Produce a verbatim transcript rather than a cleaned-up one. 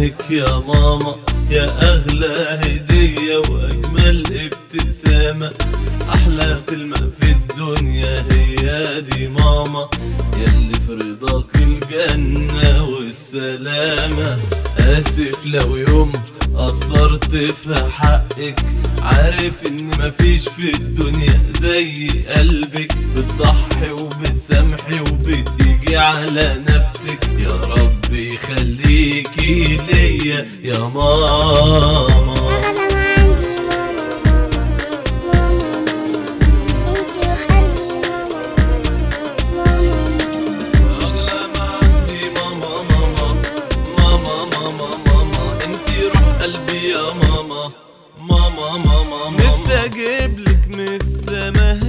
عينك يا ماما، يا أغلى هدية وأجمل ابتسامة. أحلى كلمة في الدنيا هي دي ماما، ياللي في رضاك الجنة والسلامة. آسف لو يوم قصرت في حقك، عارف ان مفيش في الدنيا زي قلبك. بتضحي وبتسامحي وبتيجي على نفسك، يا رب يخليكي ليا يا ماما. أغلى ما عندي ماما، ماما ماما ماما، انتي روح قلبي ماما، ماما ماما. أغلى ما عندي ماما ماما، ماما ماما ماما، انتي روح قلبي يا ماما، ماما ماما ماما. نفسي اجيبلك من السما